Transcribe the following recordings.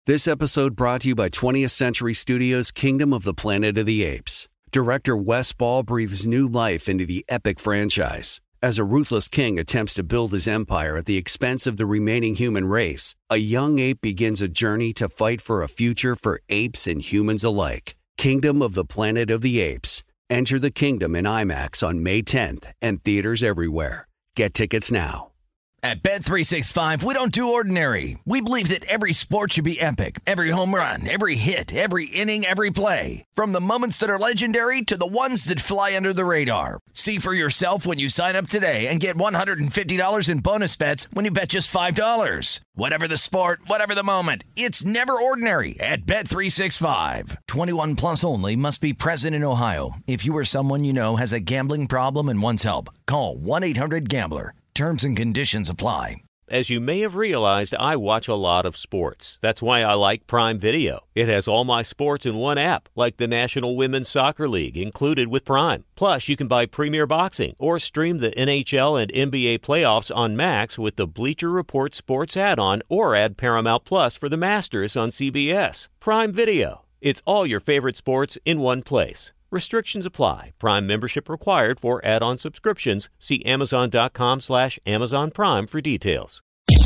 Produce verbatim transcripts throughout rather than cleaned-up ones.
This episode brought to you by twentieth Century Studios' Kingdom of the Planet of the Apes. Director Wes Ball breathes new life into the epic franchise. As a ruthless king attempts to build his empire at the expense of the remaining human race, a young ape begins a journey to fight for a future for apes and humans alike. Kingdom of the Planet of the Apes. Enter the kingdom in IMAX on May tenth and theaters everywhere. Get tickets now. At Bet three sixty-five, we don't do ordinary. We believe that every sport should be epic. Every home run, every hit, every inning, every play. From the moments that are legendary to the ones that fly under the radar. See for yourself when you sign up today and get one hundred fifty dollars in bonus bets when you bet just five dollars. Whatever the sport, whatever the moment, it's never ordinary at Bet three sixty-five. twenty-one plus only. Must be present in Ohio. If you or someone you know has a gambling problem and wants help, call one eight hundred gambler. Terms and conditions apply. As you may have realized, I watch a lot of sports. That's why I like Prime Video. It has all my sports in one app, like the National Women's Soccer League, included with Prime. Plus, you can buy Premier Boxing or stream the N H L and N B A playoffs on Max with the Bleacher Report Sports add-on, or add Paramount Plus for the Masters on C B S. Prime Video. It's all your favorite sports in one place. Restrictions apply. Prime membership required for add-on subscriptions. See Amazon.com slash Amazon Prime for details.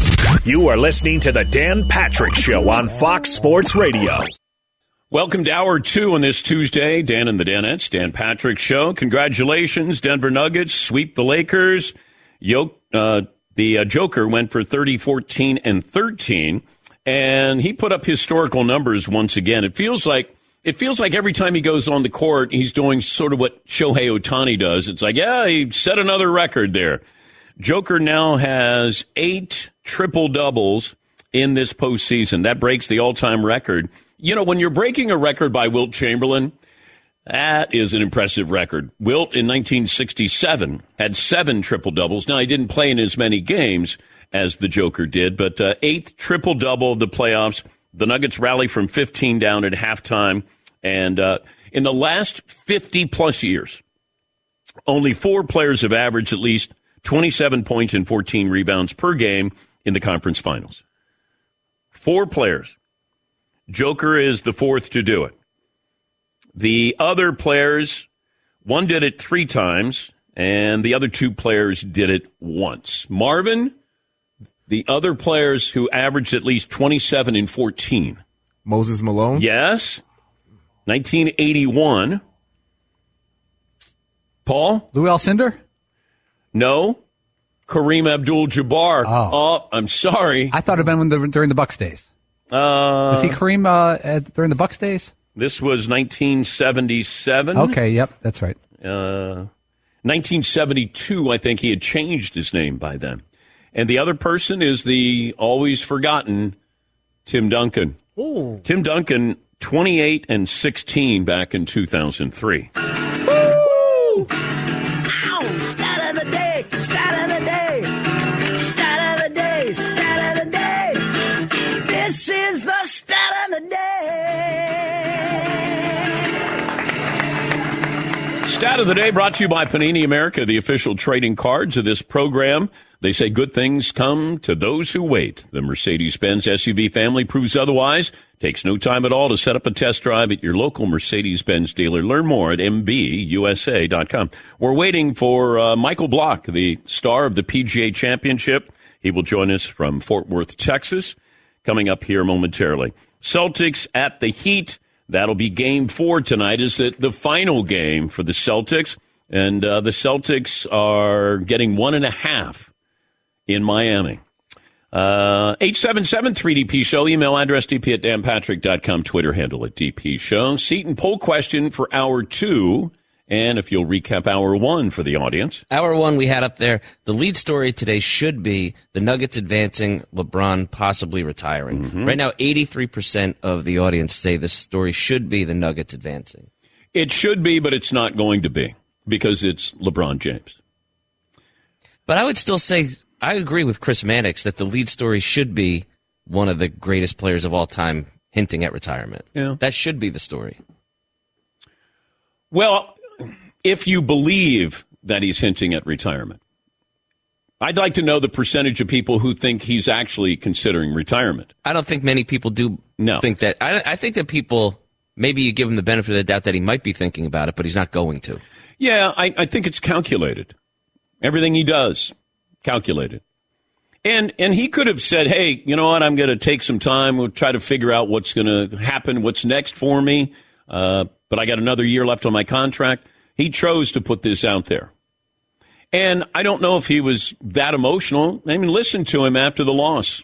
You are listening to the Dan Patrick Show on Fox Sports Radio. Welcome to Hour two on this Tuesday. Dan and the Danettes, Dan Patrick Show. Congratulations, Denver Nuggets sweep the Lakers. Yo, uh, the uh, Joker went for thirty, fourteen, and thirteen, and he put up historical numbers once again. It feels like It feels like every time he goes on the court, he's doing sort of what Shohei Ohtani does. It's like, yeah, he set another record there. Joker now has eight triple-doubles in this postseason. That breaks the all-time record. You know, when you're breaking a record by Wilt Chamberlain, that is an impressive record. Wilt in nineteen sixty-seven had seven triple-doubles. Now, he didn't play in as many games as the Joker did, but uh, eighth triple-double of the playoffs. The Nuggets rally from fifteen down at halftime. And uh, in the last fifty-plus years, only four players have averaged at least twenty-seven points and fourteen rebounds per game in the conference finals. Four players. Joker is the fourth to do it. The other players, one did it three times, and the other two players did it once. Marvin, the other players who averaged at least twenty-seven and fourteen. Moses Malone? Yes. nineteen eighty-one. Paul? Lou Alcindor? No. Kareem Abdul-Jabbar. Oh. oh, I'm sorry. I thought it had been when the, during the Bucks days. Uh, Was he Kareem uh, at, during the Bucks days? This was nineteen seventy-seven. Okay, yep, that's right. Uh, nineteen seventy-two, I think he had changed his name by then. And the other person is the always forgotten Tim Duncan. Ooh. Tim Duncan, twenty-eight and sixteen back in two thousand three. Woo! Ow! Stat of the day! Stat of the day! Stat of the day! Stat of the day! This is the stat of the day! Stat of the day brought to you by Panini America, the official trading cards of this program. They say good things come to those who wait. The Mercedes-Benz S U V family proves otherwise. Takes no time at all to set up a test drive at your local Mercedes-Benz dealer. Learn more at m b u s a dot com. We're waiting for uh, Michael Block, the star of the P G A Championship. He will join us from Fort Worth, Texas, coming up here momentarily. Celtics at the Heat. That'll be game four tonight. Is it the final game for the Celtics? And uh, the Celtics are getting one and a half in Miami. Uh, eight seven seven three D P Show. Email address d p at dan patrick dot com. Twitter handle at D P Show. Seat and poll question for hour two. And if you'll recap hour one for the audience. Hour one we had up there, the lead story today should be the Nuggets advancing, LeBron possibly retiring. Mm-hmm. Right now, eighty-three percent of the audience say this story should be the Nuggets advancing. It should be, but it's not going to be because it's LeBron James. But I would still say, I agree with Chris Mannix that the lead story should be one of the greatest players of all time hinting at retirement. Yeah. That should be the story. Well, if you believe that he's hinting at retirement, I'd like to know the percentage of people who think he's actually considering retirement. I don't think many people do no. think that. I, I think that people, maybe you give him the benefit of the doubt that he might be thinking about it, but he's not going to. Yeah, I, I think it's calculated. Everything he does, calculated. And and he could have said, hey, you know what, I'm going to take some time. We'll try to figure out what's going to happen, what's next for me. Uh, but I got another year left on my contract. He chose to put this out there. And I don't know if he was that emotional. I mean, listen to him after the loss.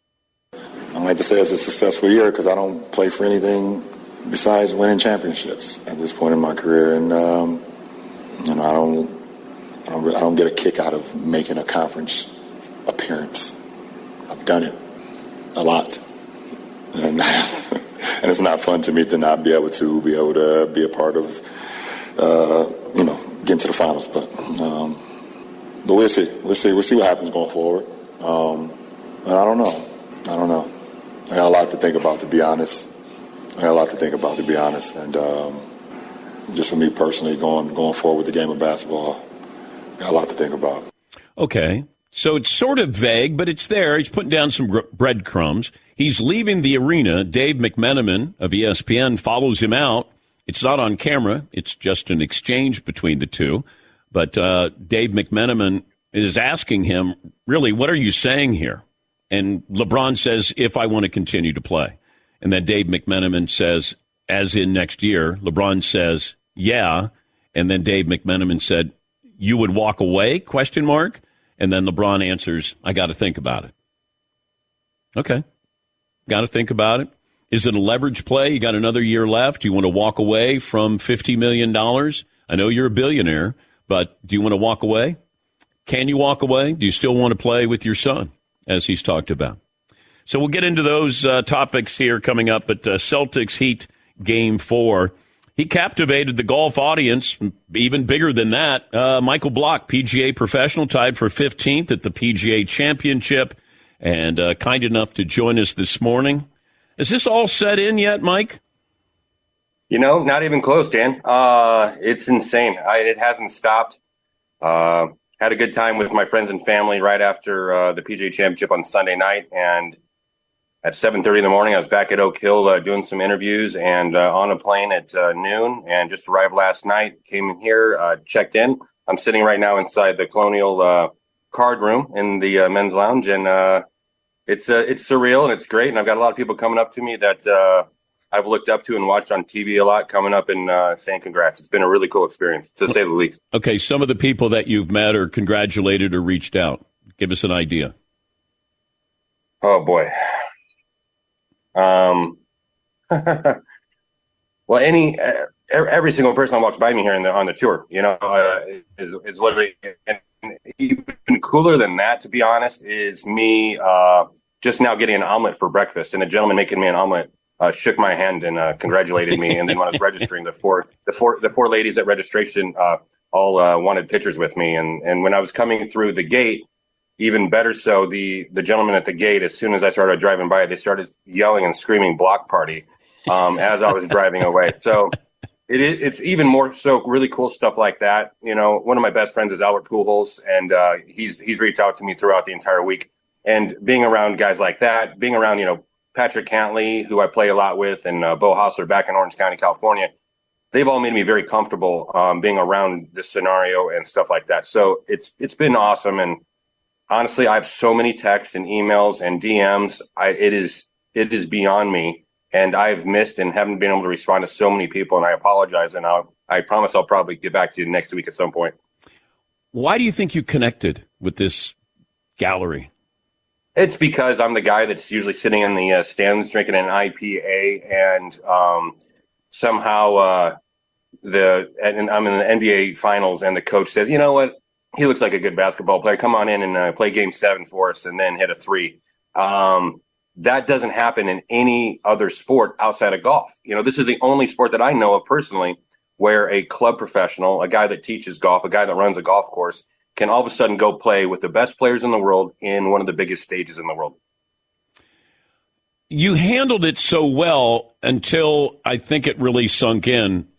I like to say it's a successful year because I don't play for anything besides winning championships at this point in my career. And, um, you know, I don't, I don't, I don't get a kick out of making a conference appearance. I've done it a lot. And, and it's not fun to me to not be able to be able to be a part of, uh, you know, getting to the finals. But, um, But we'll see. We'll see. We'll see what happens going forward. Um, and I don't know. I don't know. I got a lot to think about, to be honest. I got a lot to think about, to be honest. And um, just for me personally, going going forward with the game of basketball, I got a lot to think about. Okay. So it's sort of vague, but it's there. He's putting down some breadcrumbs. He's leaving the arena. Dave McMenamin of E S P N follows him out. It's not on camera. It's just an exchange between the two. But uh, Dave McMenamin is asking him, really, what are you saying here? And LeBron says, if I want to continue to play. And then Dave McMenamin says, as in next year. LeBron says, yeah. And then Dave McMenamin said, you would walk away, question mark? And then LeBron answers, I got to think about it. Okay. Got to think about it. Is it a leverage play? You got another year left. You want to walk away from fifty million dollars? I know you're a billionaire. But do you want to walk away? Can you walk away? Do you still want to play with your son, as he's talked about? So we'll get into those uh, topics here coming up at uh, Celtics Heat Game four. He captivated the golf audience, even bigger than that. Uh, Michael Block, P G A professional, tied for fifteenth at the P G A Championship, and uh, kind enough to join us this morning. Is this all set in yet, Mike? You know, not even close, Dan. Uh, it's insane. I, it hasn't stopped. Uh, had a good time with my friends and family right after uh, the P G A Championship on Sunday night. And at seven thirty in the morning, I was back at Oak Hill uh, doing some interviews and uh, on a plane at uh, noon. And just arrived last night, came in here, uh, checked in. I'm sitting right now inside the Colonial uh, card room in the uh, men's lounge. And uh, it's uh, it's surreal and it's great. And I've got a lot of people coming up to me that uh, – I've looked up to and watched on T V a lot, coming up and uh, saying congrats. It's been a really cool experience, to say the least. Okay, some of the people that you've met or congratulated or reached out. Give us an idea. Oh, boy. Um. Well, any uh, every single person that walks by me here in the, on the tour, you know, uh, is, is literally, and even cooler than that, to be honest, is me uh, just now getting an omelet for breakfast, and the gentleman making me an omelet Uh, shook my hand and uh, congratulated me. And then when I was registering, the four the four the four ladies at registration uh, all uh, wanted pictures with me. And and when I was coming through the gate, even better so, the the gentleman at the gate, as soon as I started driving by, they started yelling and screaming "block party" um, as I was driving away. So it is it's even more so really cool stuff like that. You know, one of my best friends is Albert Pujols, and uh, he's he's reached out to me throughout the entire week. And being around guys like that, being around, you know, Patrick Cantley, who I play a lot with, and uh, Bo Hostler back in Orange County, California, they've all made me very comfortable um, being around this scenario and stuff like that. So it's it's been awesome. And honestly, I have so many texts and emails and D Ms. I, it is it is beyond me. And I've missed and haven't been able to respond to so many people. And I apologize. And I'll, I promise I'll probably get back to you next week at some point. Why do you think you connected with this gallery? It's because I'm the guy that's usually sitting in the uh, stands drinking an I P A, and um, somehow uh, the and I'm in the N B A Finals, and the coach says, "You know what? He looks like a good basketball player. Come on in and uh, play Game Seven for us, and then hit a three." Um, that doesn't happen in any other sport outside of golf. You know, this is the only sport that I know of personally where a club professional, a guy that teaches golf, a guy that runs a golf course, can all of a sudden go play with the best players in the world in one of the biggest stages in the world. You handled it so well until I think it really sunk in.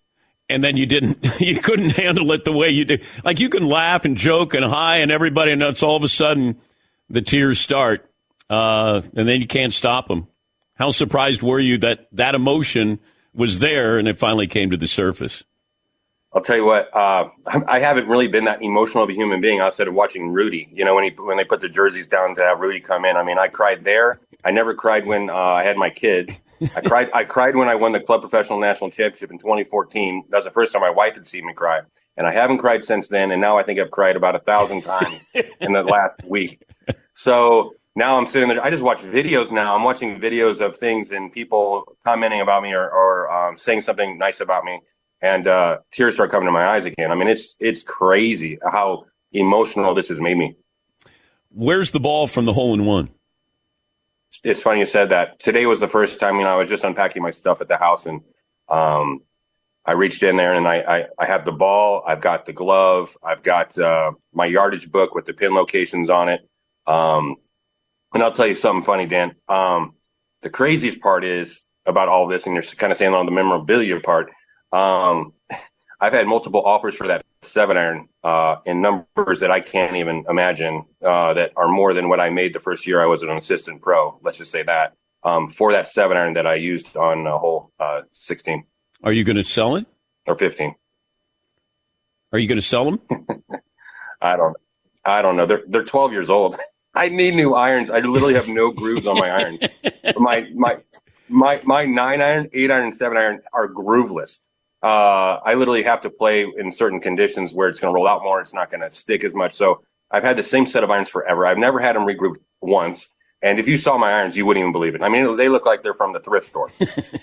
and then you didn't, you couldn't handle it the way you did. Like, you can laugh and joke and hi and everybody, and it's all of a sudden the tears start, uh, and then you can't stop them. How surprised were you that that emotion was there and it finally came to the surface? I'll tell you what, uh, I haven't really been that emotional of a human being outside of watching Rudy. You know, when he when they put the jerseys down to have Rudy come in. I mean, I cried there. I never cried when uh, I had my kids. I cried. I cried when I won the club professional national championship in twenty fourteen. That was the first time my wife had seen me cry, and I haven't cried since then. And now I think I've cried about a thousand times in the last week. So now I'm sitting there. I just watch videos now. I'm watching videos of things and people commenting about me or, or um, saying something nice about me. And uh, tears start coming to my eyes again. I mean, it's it's crazy how emotional this has made me. Where's the ball from the hole-in-one? It's funny you said that. Today was the first time, you know, I was just unpacking my stuff at the house, and um, I reached in there, and I, I, I have the ball, I've got the glove, I've got uh, my yardage book with the pin locations on it. Um, and I'll tell you something funny, Dan. Um, the craziest part is about all this, and you're kind of saying on the memorabilia part, Um, I've had multiple offers for that seven iron, uh, in numbers that I can't even imagine, uh, that are more than what I made the first year I was an assistant pro. Let's just say that, um, for that seven iron that I used on a hole, uh, sixteen. Are you going to sell it? Or fifteen. Are you going to sell them? I don't, I don't know. They're, they're twelve years old. I need new irons. I literally have no grooves on my irons. My, my, my, my nine iron, eight iron, and seven iron are grooveless. Uh, I literally have to play in certain conditions where it's going to roll out more. It's not going to stick as much. So I've had the same set of irons forever. I've never had them regrooved once. And if you saw my irons, you wouldn't even believe it. I mean, they look like they're from the thrift store.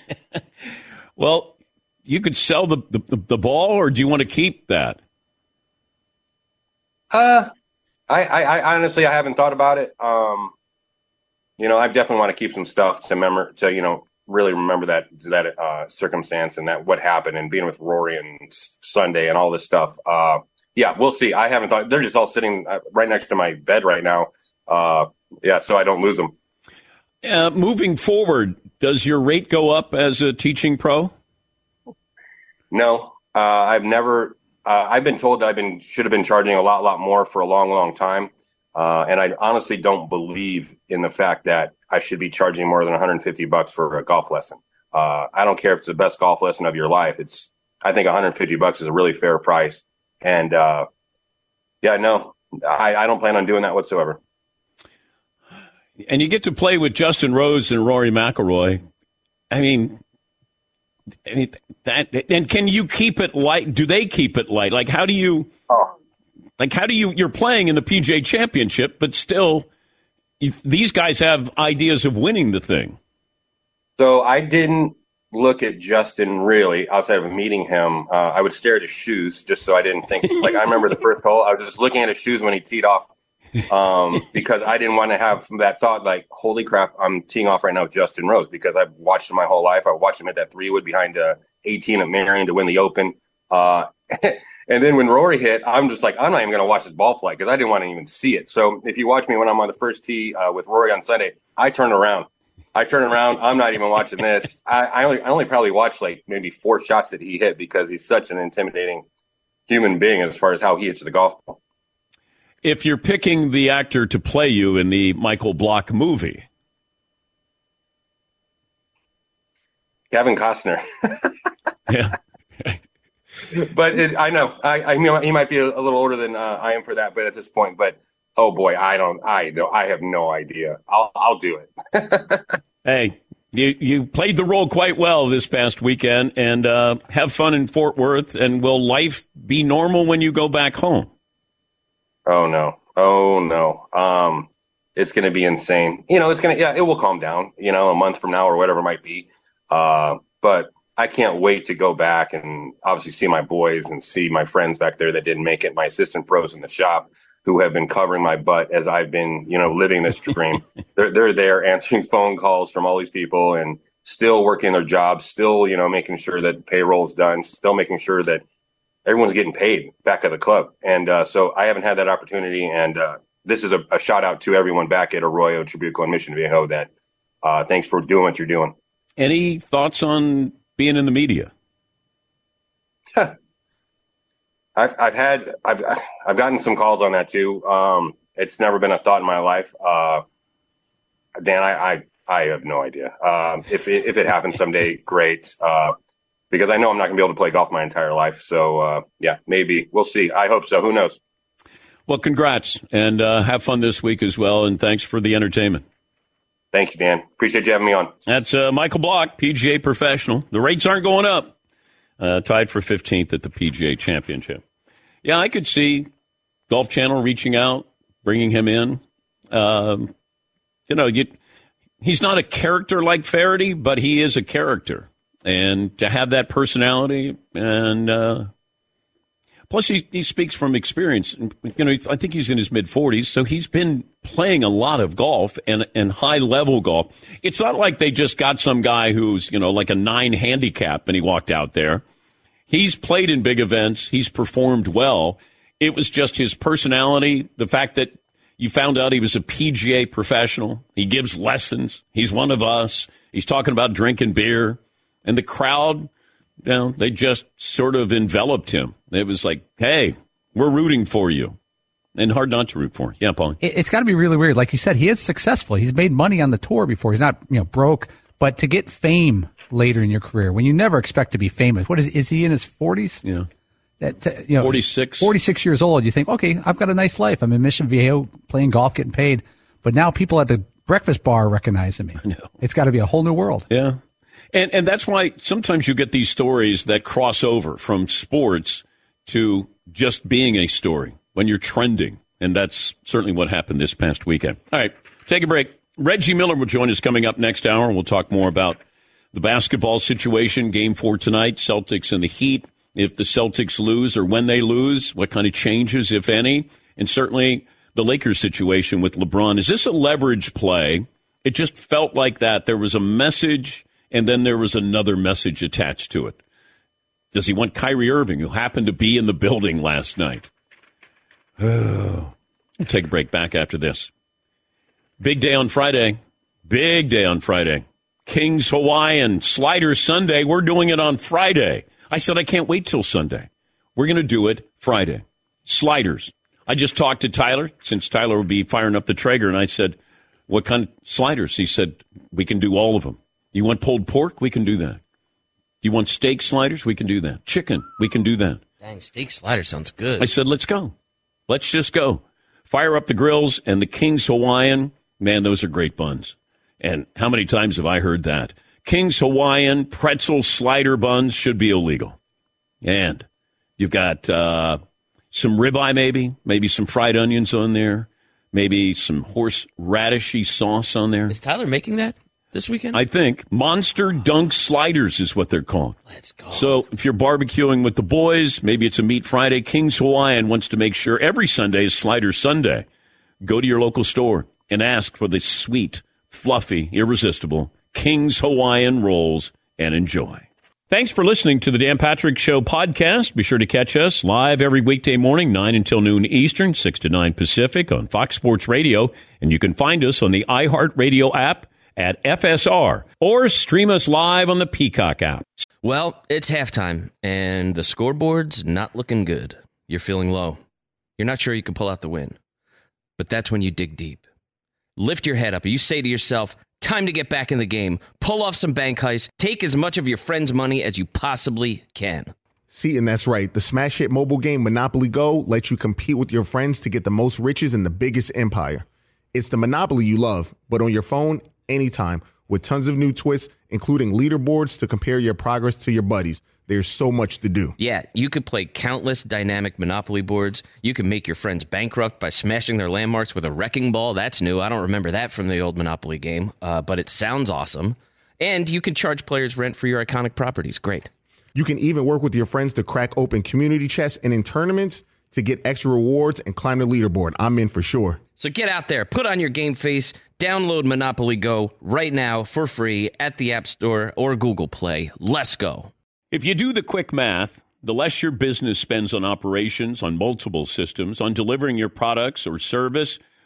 Well, you could sell the, the, the ball, or do you want to keep that? Uh, I, I, I honestly, I haven't thought about it. Um, you know, I definitely want to keep some stuff to remember, to, you know, really remember that that uh, circumstance and that what happened and being with Rory and Sunday and all this stuff. Uh, yeah, we'll see. I haven't thought. They're just all sitting right next to my bed right now. Uh, yeah, so I don't lose them. Uh, moving forward, does your rate go up as a teaching pro? No, uh, I've never. Uh, I've been told that I've been should have been charging a lot, lot more for a long, long time. Uh, and I honestly don't believe in the fact that I should be charging more than one hundred fifty bucks for a golf lesson. Uh, I don't care if it's the best golf lesson of your life. It's, I think one hundred fifty bucks is a really fair price. And, uh, yeah, no, I, I don't plan on doing that whatsoever. And you get to play with Justin Rose and Rory McIlroy. I mean, I mean that, and can you keep it light? Do they keep it light? Like, how do you, oh. like, how do you, you're playing in the P G A Championship, but still, if these guys have ideas of winning the thing. So I didn't look at Justin really outside of meeting him. Uh, I would stare at his shoes just so I didn't think. Like, I remember the first hole, I was just looking at his shoes when he teed off, um, because I didn't want to have that thought like, holy crap, I'm teeing off right now with Justin Rose, because I've watched him my whole life. I watched him hit that three wood behind uh, eighteen at Marion to win the Open. Uh, and then when Rory hit, I'm just like, I'm not even going to watch this ball fly because I didn't want to even see it. So if you watch me when I'm on the first tee uh, with Rory on Sunday, I turn around. I turn around. I'm not even watching this. I, I only I only probably watched like maybe four shots that he hit because he's such an intimidating human being as far as how he hits the golf ball. If you're picking the actor to play you in the Michael Block movie, Kevin Costner. Yeah. But it, I know, I, I know he might be a, a little older than uh, I am for that. But at this point, but oh boy, I don't, I don't, I have no idea. I'll, I'll do it. Hey, you you played the role quite well this past weekend, and uh, have fun in Fort Worth. And will life be normal when you go back home? Oh no, oh no. Um, it's going to be insane. You know, it's going to, yeah, it will calm down. You know, a month from now or whatever it might be. Uh, but. I can't wait to go back and obviously see my boys and see my friends back there that didn't make it, my assistant pros in the shop who have been covering my butt as I've been, you know, living this dream. they're, they're there answering phone calls from all these people and still working their jobs, still, you know, making sure that payroll's done, still making sure that everyone's getting paid back at the club. And uh, so I haven't had that opportunity. And uh, this is a, a shout out to everyone back at Arroyo, Trabuco, and Mission Viejo that uh, thanks for doing what you're doing. Any thoughts on being in the media? I've I've had I've I've gotten some calls on that too. Um, it's never been a thought in my life. Uh, Dan, I, I I have no idea. Um, if it, if it happens someday, great. Uh, because I know I'm not going to be able to play golf my entire life. So uh, yeah, maybe we'll see. I hope so. Who knows? Well, congrats, and uh, have fun this week as well. And thanks for the entertainment. Thank you, Dan. Appreciate you having me on. That's uh, Michael Block, P G A professional. The rates aren't going up. Uh, tied for fifteenth at the P G A Championship. Yeah, I could see Golf Channel reaching out, bringing him in. Um, you know, you, he's not a character like Faraday, but he is a character. And to have that personality, and uh, plus he, he speaks from experience. You know, I think he's in his mid-forties, so he's been playing a lot of golf and, and high-level golf. It's not like they just got some guy who's, you know, like a nine handicap and he walked out there. He's played in big events. He's performed well. It was just his personality, the fact that you found out he was a P G A professional. He gives lessons. He's one of us. He's talking about drinking beer. And the crowd, you know, they just sort of enveloped him. It was like, hey, we're rooting for you. And hard not to root for. Yeah, Paul. It's got to be really weird. Like you said, he is successful. He's made money on the tour before. He's not, you know, broke. But to get fame later in your career, when you never expect to be famous, what is is he in his forties? Yeah. That, you know, forty-six. forty-six years old. You think, okay, I've got a nice life. I'm in Mission Viejo playing golf, getting paid. But now people at the breakfast bar recognizing me. I know. It's got to be a whole new world. Yeah. And and that's why sometimes you get these stories that cross over from sports to just being a story when you're trending. And that's certainly what happened this past weekend. All right, take a break. Reggie Miller will join us coming up next hour, and we'll talk more about the basketball situation, game four tonight, Celtics and the Heat. If the Celtics lose or when they lose, what kind of changes, if any? And certainly the Lakers situation with LeBron. Is this a leverage play? It just felt like that. There was a message, and then there was another message attached to it. Does he want Kyrie Irving, who happened to be in the building last night? Oh. We'll take a break. Back after this. Big day on Friday. Big day on Friday. Kings Hawaiian Slider Sunday. We're doing it on Friday. I said I can't wait till Sunday. We're going to do it Friday. Sliders. I just talked to Tyler, since Tyler will be firing up the Traeger, and I said, what kind of sliders? He said, we can do all of them. You want pulled pork? We can do that. You want steak sliders? We can do that. Chicken? We can do that. Dang, steak slider sounds good. I said, let's go. Let's just go. Fire up the grills, and the King's Hawaiian, man, those are great buns. And how many times have I heard that? King's Hawaiian pretzel slider buns should be illegal. And you've got uh, some ribeye maybe, maybe some fried onions on there, maybe some horseradishy sauce on there. Is Tyler making that this weekend? I think. Monster Dunk Sliders is what they're called. Let's go. So if you're barbecuing with the boys, maybe it's a Meat Friday. King's Hawaiian wants to make sure every Sunday is Slider Sunday. Go to your local store and ask for the sweet, fluffy, irresistible King's Hawaiian rolls and enjoy. Thanks for listening to the Dan Patrick Show podcast. Be sure to catch us live every weekday morning, nine until noon Eastern, six to nine Pacific on Fox Sports Radio. And you can find us on the iHeartRadio app at F S R or stream us live on the Peacock app. Well, it's halftime, and the scoreboard's not looking good. You're feeling low. You're not sure you can pull out the win. But that's when you dig deep. Lift your head up, and you say to yourself, time to get back in the game. Pull off some bank heists. Take as much of your friend's money as you possibly can. See, and that's right. The smash hit mobile game Monopoly Go lets you compete with your friends to get the most riches in the biggest empire. It's the Monopoly you love, but on your phone, anytime, with tons of new twists, including leaderboards to compare your progress to your buddies. There's so much to do. Yeah, you could play countless dynamic Monopoly boards. You can make your friends bankrupt by smashing their landmarks with a wrecking ball. That's new. I don't remember that from the old Monopoly game, uh, but it sounds awesome. And you can charge players rent for your iconic properties. Great. You can even work with your friends to crack open community chests and in tournaments to get extra rewards and climb the leaderboard. I'm in for sure. So get out there, put on your game face, download Monopoly Go right now for free at the App Store or Google Play. Let's go. If you do the quick math, the less your business spends on operations, on multiple systems, on delivering your products or service,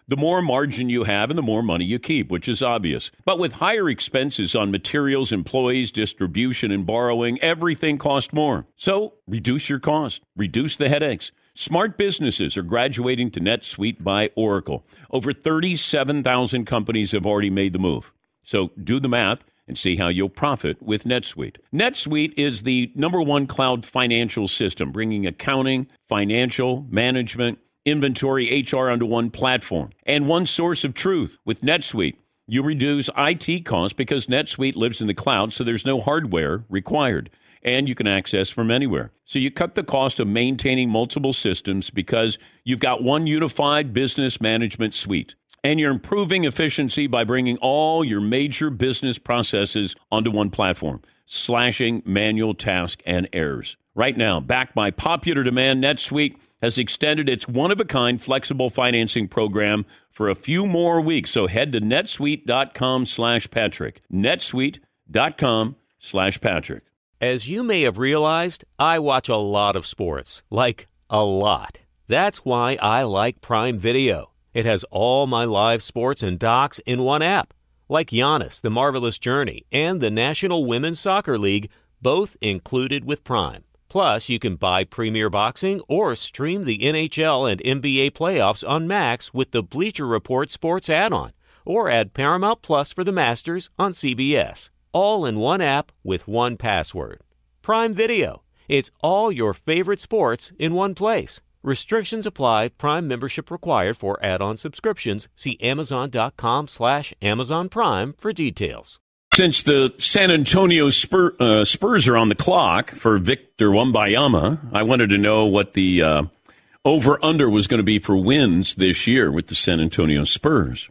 the more margin you have and the more money you keep, which is obvious. But with higher expenses on materials, employees, distribution, and borrowing, everything costs more. So reduce your cost, reduce the headaches. Smart businesses are graduating to NetSuite by Oracle. Over thirty-seven thousand companies have already made the move. So do the math and see how you'll profit with NetSuite. NetSuite is the number one cloud financial system, bringing accounting, financial, management, inventory, H R onto one platform and one source of truth. With NetSuite, you reduce I T costs because NetSuite lives in the cloud, so there's no hardware required, and you can access from anywhere. So you cut the cost of maintaining multiple systems because you've got one unified business management suite. And you're improving efficiency by bringing all your major business processes onto one platform, slashing manual tasks and errors. Right now, backed by popular demand, NetSuite has extended its one-of-a-kind flexible financing program for a few more weeks. So head to netsuite.com slash Patrick. netsuite.com slash Patrick. As you may have realized, I watch a lot of sports, like a lot. That's why I like Prime Video. It has all my live sports and docs in one app, like Giannis, The Marvelous Journey, and the National Women's Soccer League, both included with Prime. Plus, you can buy Premier Boxing or stream the N H L and N B A playoffs on Max with the Bleacher Report Sports add-on, or add Paramount Plus for the Masters on C B S. All in one app with one password. Prime Video. It's all your favorite sports in one place. Restrictions apply. Prime membership required for add-on subscriptions. See amazon.com slash Amazon Prime for details. Since the San Antonio Spur, uh, Spurs are on the clock for Victor Wembanyama, I wanted to know what the uh, over-under was going to be for wins this year with the San Antonio Spurs,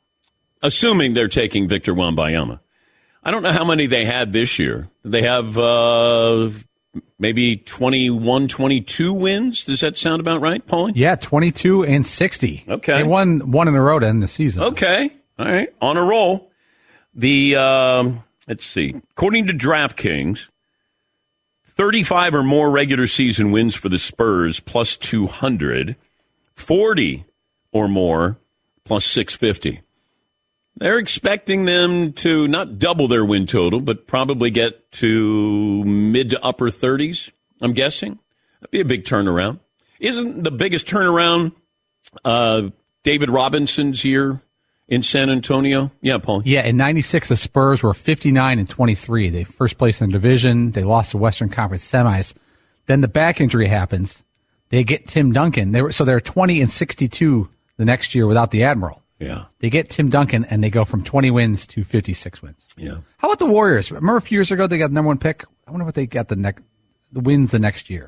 assuming they're taking Victor Wembanyama. I don't know how many they had this year. They have uh, maybe twenty-one, twenty-two wins. Does that sound about right, Paulie? Yeah, twenty-two and sixty. Okay. They won one in a row to end the season. Okay. All right. On a roll. The, um, let's see, according to DraftKings, thirty-five or more regular season wins for the Spurs, plus two hundred, forty or more, plus six fifty. They're expecting them to not double their win total, but probably get to mid to upper thirties, I'm guessing. That'd be a big turnaround. Isn't the biggest turnaround uh, David Robinson's year in San Antonio? Yeah, Paul. Yeah, in ninety-six, the Spurs were fifty-nine and twenty-three. They first place in the division. They lost the Western Conference semis. Then the back injury happens. They get Tim Duncan. They were so they're twenty and sixty-two the next year without the Admiral. Yeah. They get Tim Duncan, and they go from twenty wins to fifty-six wins. Yeah. How about the Warriors? Remember a few years ago they got the number one pick? I wonder what they got the next the wins the next year.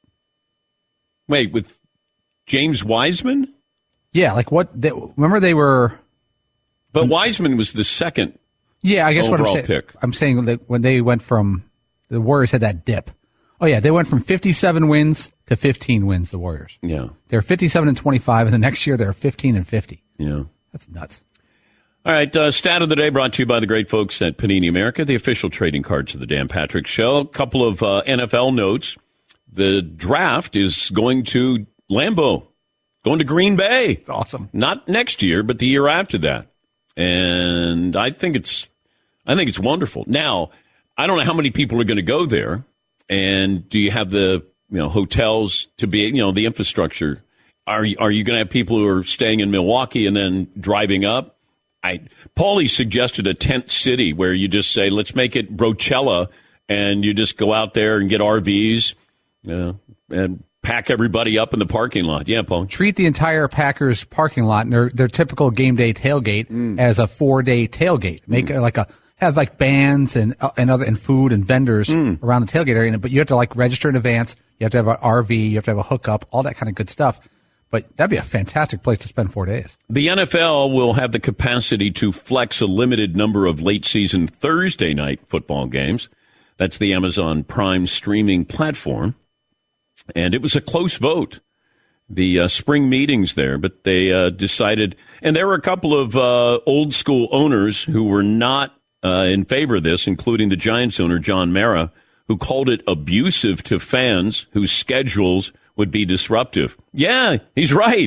Wait, with James Wiseman? Yeah, like what? They, remember they were. But Wiseman was the second. Yeah, I guess what I'm overall saying. pick. I'm saying that when they went from the Warriors had that dip. Oh yeah, they went from fifty-seven wins to fifteen wins. The Warriors. Yeah. They're fifty-seven and twenty-five, and the next year they're fifteen and fifty. Yeah. That's nuts. All right, uh, stat of the day brought to you by the great folks at Panini America, the official trading cards of the Dan Patrick Show. A couple of uh, N F L notes. The draft is going to Lambeau, going to Green Bay. It's awesome. Not next year, but the year after that. And I think it's, I think it's wonderful. Now, I don't know how many people are going to go there, and do you have the you know hotels to be you know the infrastructure? Are you, are you going to have people who are staying in Milwaukee and then driving up? I Paulie suggested a tent city where you just say, let's make it Brochella, and you just go out there and get R Vs uh, and pack everybody up in the parking lot. Yeah, Paul. Treat the entire Packers parking lot and their their typical game day tailgate mm. as a four day tailgate. Make mm. it like a have like bands and uh, and other and food and vendors mm. around the tailgate area. But you have to like register in advance. You have to have an R V. You have to have a hookup. All that kind of good stuff. But that'd be a fantastic place to spend four days. The N F L will have the capacity to flex a limited number of late-season Thursday night football games. That's the Amazon Prime streaming platform. And it was a close vote, the uh, spring meetings there, but they uh, decided, and there were a couple of uh, old-school owners who were not uh, in favor of this, including the Giants owner, John Mara, who called it abusive to fans whose schedules would be disruptive. Yeah, he's right.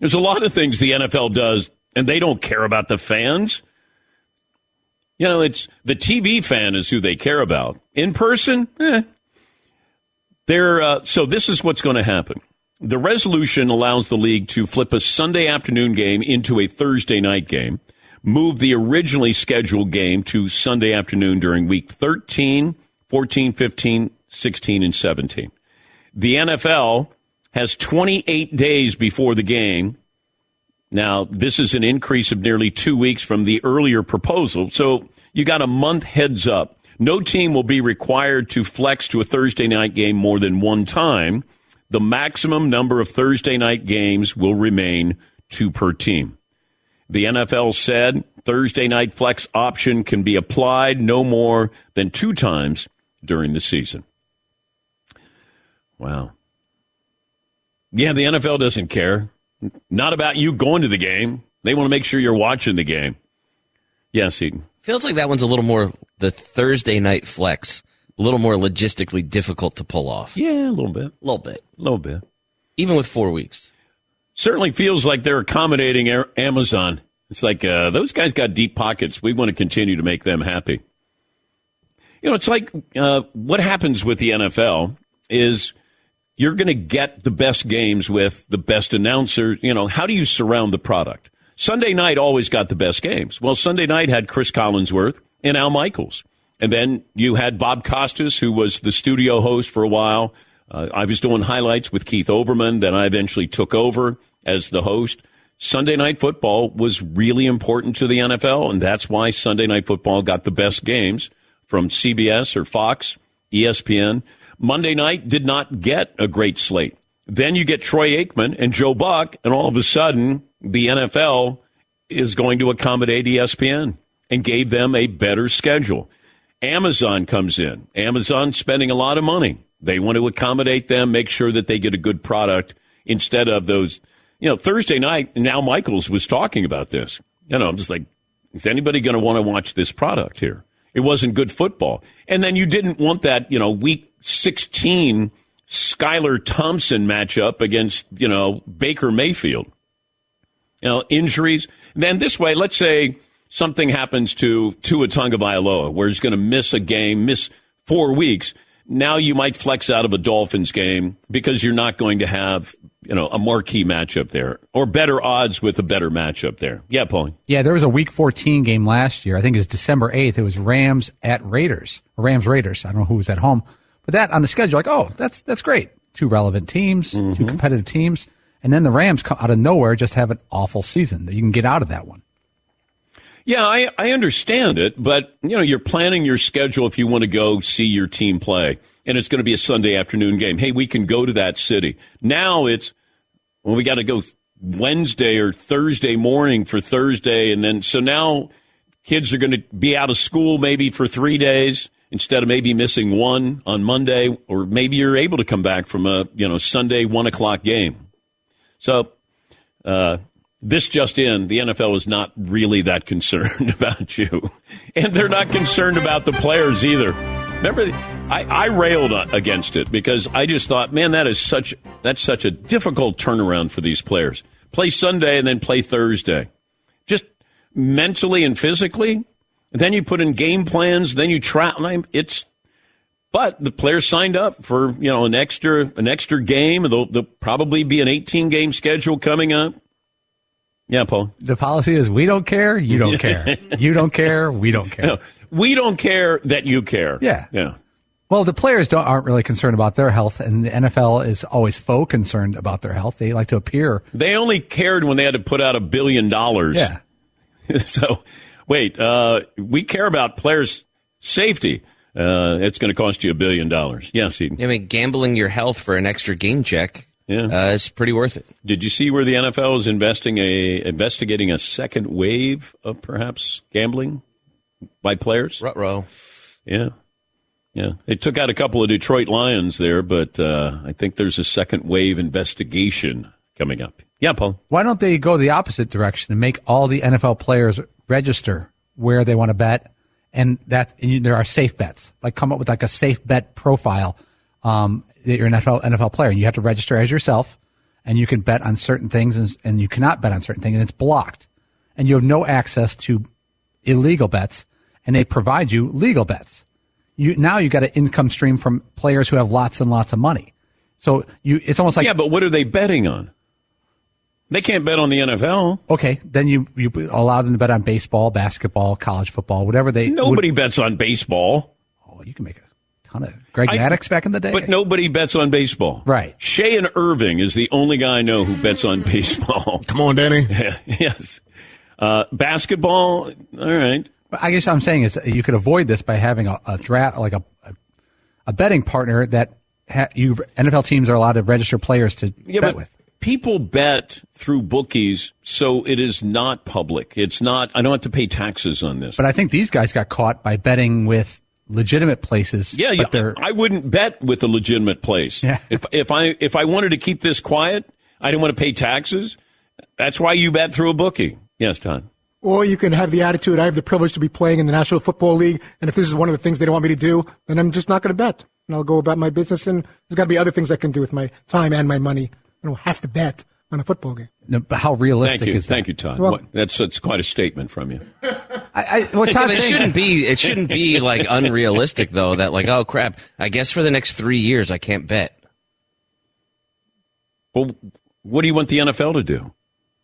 There's a lot of things the N F L does, and they don't care about the fans. You know, it's the T V fan is who they care about. In person, eh. They're, uh, so this is what's going to happen. The resolution allows the league to flip a Sunday afternoon game into a Thursday night game, move the originally scheduled game to Sunday afternoon during week thirteen, fourteen, fifteen, sixteen, and seventeen. The N F L has twenty-eight days before the game. Now, this is an increase of nearly two weeks from the earlier proposal, so you got a month heads up. No team will be required to flex to a Thursday night game more than one time. The maximum number of Thursday night games will remain two per team. The N F L said Thursday night flex option can be applied no more than two times during the season. Wow. Yeah, the N F L doesn't care. Not about you going to the game. They want to make sure you're watching the game. Yes, Eden. Feels like that one's a little more, the Thursday night flex, a little more logistically difficult to pull off. Yeah, a little bit. A little bit. A little bit. Even with four weeks. Certainly feels like they're accommodating Amazon. It's like, uh, those guys got deep pockets. We want to continue to make them happy. You know, it's like uh, what happens with the N F L is you're going to get the best games with the best announcer. You know, how do you surround the product? Sunday night always got the best games. Well, Sunday night had Chris Collinsworth and Al Michaels. And then you had Bob Costas, who was the studio host for a while. Uh, I was doing highlights with Keith Olbermann. Then I eventually took over as the host. Sunday Night Football was really important to the N F L, and that's why Sunday Night Football got the best games from C B S or Fox, E S P N. Monday night did not get a great slate. Then you get Troy Aikman and Joe Buck, and all of a sudden the N F L is going to accommodate E S P N and gave them a better schedule. Amazon comes in. Amazon spending a lot of money. They want to accommodate them, make sure that they get a good product instead of those, you know, Thursday night, and Al Michaels was talking about this. You know, I'm just like, is anybody going to want to watch this product here? It wasn't good football. And then you didn't want that, you know, week sixteen Skylar Thompson matchup against, you know, Baker Mayfield. You know, injuries. And then this way, let's say something happens to Tua Tagovailoa, where he's going to miss a game, miss four weeks. Now you might flex out of a Dolphins game because you're not going to have, you know, a marquee matchup there or better odds with a better matchup there. Yeah, Paulie. Yeah, there was a Week fourteen game last year. I think it was December eighth. It was Rams at Raiders. Rams Raiders. I don't know who was at home. But that on the schedule, like, oh, that's that's great. Two relevant teams, mm-hmm. two competitive teams. And then the Rams come out of nowhere, just have an awful season. You can get out of that one. Yeah, I, I understand it, but, you know, you're planning your schedule if you want to go see your team play, and it's going to be a Sunday afternoon game. Hey, we can go to that city. Now it's, well, we got to go Wednesday or Thursday morning for Thursday, and then, so now kids are going to be out of school maybe for three days instead of maybe missing one on Monday, or maybe you're able to come back from a, you know, Sunday one o'clock game. So, uh, this just in, the N F L is not really that concerned about you. And they're not concerned about the players either. Remember, I, I railed against it because I just thought, man, that is such that's such a difficult turnaround for these players. Play Sunday and then play Thursday. Just mentally and physically. And then you put in game plans, then you try. It's But the players signed up for, you know, an extra an extra game. There'll, there'll probably be an eighteen-game schedule coming up. Yeah, Paul. The policy is we don't care, you don't care. You don't care, we don't care. No, we don't care that you care. Yeah. Yeah. Well, the players don't, aren't really concerned about their health, and the N F L is always faux concerned about their health. They like to appear. They only cared when they had to put out a billion dollars. Yeah. So, wait, uh, we care about players' safety. Uh, it's going to cost you a billion dollars. Yes, Eden. I mean, gambling your health for an extra game check. Yeah, uh, it's pretty worth it. Did you see where the N F L is investing a investigating a second wave of perhaps gambling by players? Ruh-roh. Yeah, yeah. It took out a couple of Detroit Lions there, but uh, I think there's a second wave investigation coming up. Yeah, Paul. Why don't they go the opposite direction and make all the N F L players register where they want to bet, and that and there are safe bets. Like come up with like a safe bet profile. Um, that you're an N F L, N F L player, and you have to register as yourself, and you can bet on certain things and, and you cannot bet on certain things, and it's blocked. And you have no access to illegal bets, and they provide you legal bets. You now you got an income stream from players who have lots and lots of money. So you, it's almost like yeah, but what are they betting on? They can't bet on the N F L. Okay, then you you allow them to bet on baseball, basketball, college football, whatever they. Nobody would, bets on baseball. Oh, you can make a ton of Greg I, Maddux back in the day. But nobody bets on baseball. Right. Shea and Irving is the only guy I know who bets on baseball. Come on, Danny. Yes. Uh, basketball, all right. But I guess what I'm saying is you could avoid this by having a, a draft, like a, a a betting partner that ha, you N F L teams are allowed to register players to yeah, bet but with. People bet through bookies, so it is not public. It's not. I don't have to pay taxes on this. But I think these guys got caught by betting with legitimate places. Yeah, but yeah. I wouldn't bet with a legitimate place. Yeah. If if I if I wanted to keep this quiet, I didn't want to pay taxes. That's why you bet through a bookie. Yes, Todd. Or you can have the attitude, I have the privilege to be playing in the National Football League, and if this is one of the things they don't want me to do, then I'm just not going to bet. And I'll go about my business, and there's got to be other things I can do with my time and my money. I don't have to bet on a football game. No, but how realistic Thank you. is that? Thank you, Todd. Well, what, that's that's quite a statement from you. I, I, what Yeah, Todd's it saying- shouldn't be. It shouldn't be like unrealistic though. That like, oh crap! I guess for the next three years I can't bet. Well, what do you want the N F L to do?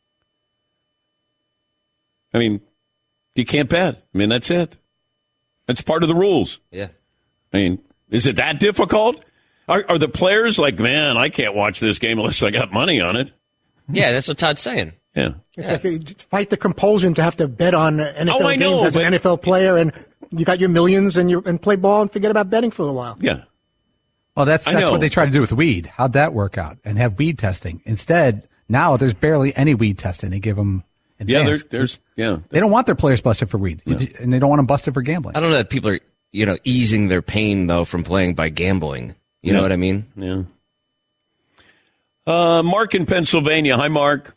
I mean, you can't bet. I mean, that's it. That's part of the rules. Yeah. I mean, is it that difficult? Are, are the players like, man, I can't watch this game unless I got money on it? Yeah, that's what Todd's saying. Yeah. It's like you fight the compulsion to have to bet on N F L Oh, I games know, as an but- N F L player, and you got your millions and you and play ball and forget about betting for a while. Yeah. Well, that's I that's know. what they tried to do with weed. How'd that work out? And have weed testing. Instead, now there's barely any weed testing. They give them Yeah, advance. there's, there's, yeah. They don't want their players busted for weed, and they don't want them busted for gambling. I don't know that people are, you know, easing their pain though from playing by gambling. You know Yeah. what I mean? Yeah. Uh, Mark in Pennsylvania. Hi, Mark.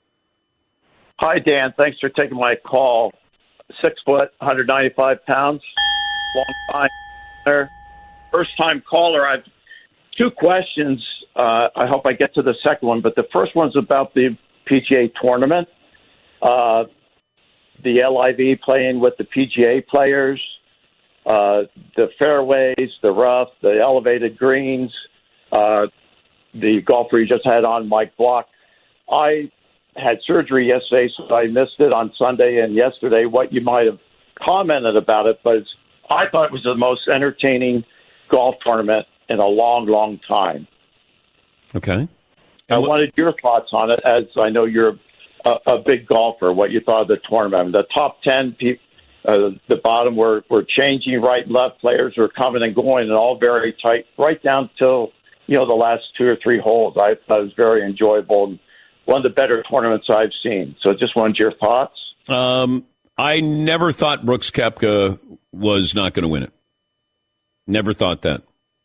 Hi, Dan. Thanks for taking my call. Six foot, one hundred ninety-five pounds. Long time there. First time caller. I've two questions. Uh, I hope I get to the second one, but the first one's about the P G A tournament. Uh, the L I V playing with the P G A players, uh, the fairways, the rough, the elevated greens, uh, the golfer you just had on, Mike Block. I had surgery yesterday, so I missed it on Sunday and yesterday. What you might have commented about it, but I thought it was the most entertaining golf tournament in a long, long time. Okay. I wanted your thoughts on it, as I know you're a, a big golfer, what you thought of the tournament. The top ten, pe- uh, the bottom were, were changing, right and left. Players were coming and going, and all very tight, right down till, you know, the last two or three holes. I thought it was very enjoyable and one of the better tournaments I've seen. So just wanted your thoughts. Um, I never thought Brooks Koepka was not going to win it. Never thought that.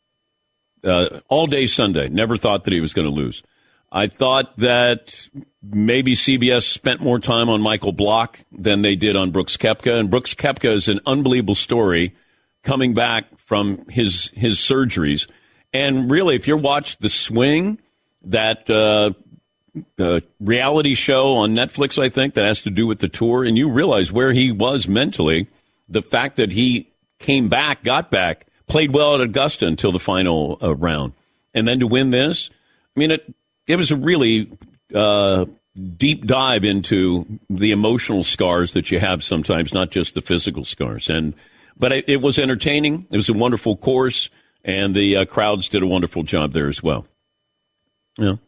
Uh, all day Sunday, never thought that he was going to lose. I thought that maybe C B S spent more time on Michael Block than they did on Brooks Koepka. And Brooks Koepka is an unbelievable story coming back from his his surgeries. And really, if you watch The Swing, that uh, uh, reality show on Netflix, I think, that has to do with the tour, and you realize where he was mentally, the fact that he came back, got back, played well at Augusta until the final uh, round. And then to win this, I mean, it, it was a really uh, deep dive into the emotional scars that you have sometimes, not just the physical scars. And But it, it was entertaining. It was a wonderful course, and the uh, crowds did a wonderful job there as well. Yeah.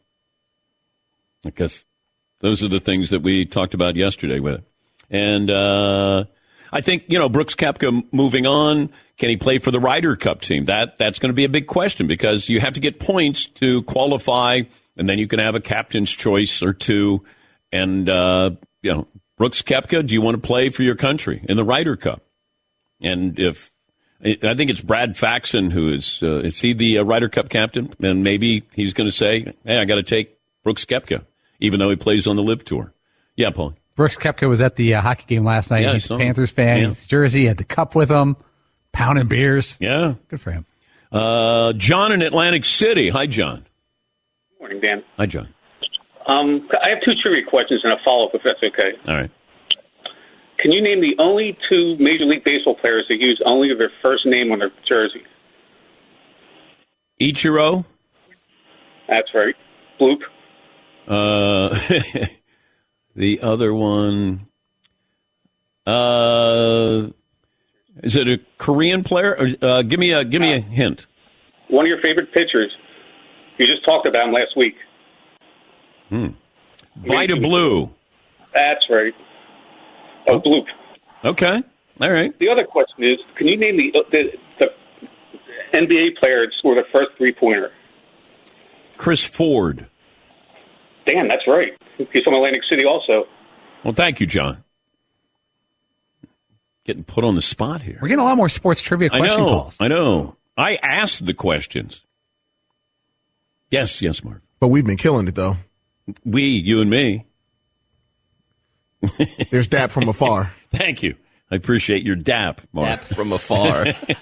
I guess those are the things that we talked about yesterday with it. And uh, I think, you know, Brooks Koepka moving on, can he play for the Ryder Cup team? That That's going to be a big question because you have to get points to qualify, and then you can have a captain's choice or two. And, uh, you know, Brooks Koepka, do you want to play for your country in the Ryder Cup? And if I think it's Brad Faxon who is, uh, is he the uh, Ryder Cup captain? And maybe he's going to say, hey, I got to take Brooks Koepka, even though he plays on the Live Tour. Yeah, Paul. Brooks Koepka was at the uh, hockey game last night. Yeah, He's I a saw Panthers him. fan. Yeah. He's jersey, had the cup with him, pounding beers. Yeah. Good for him. Uh, John in Atlantic City. Hi, John. Morning, Dan. Hi, John. Um, I have two trivia questions and a follow-up, if that's okay. All right. Can you name the only two Major League Baseball players that use only their first name on their jersey? Ichiro? That's right. Bloop. Uh, the other one, uh, is it a Korean player? Or, uh, give me a give me a hint. One of your favorite pitchers. You just talked about him last week. Hmm. Vita Blue. That's right. Oh, oh, Bloop. Okay. All right. The other question is, can you name the the, the N B A player that scored the first three-pointer? Chris Ford. Dan, that's right. He's from Atlantic City also. Well, thank you, John. Getting put on the spot here. We're getting a lot more sports trivia question I know, calls. I know. I asked the questions. Yes, yes, Mark. But we've been killing it, though. We, you and me. There's dap from afar. Thank you. I appreciate your dap, Mark. Dap from afar.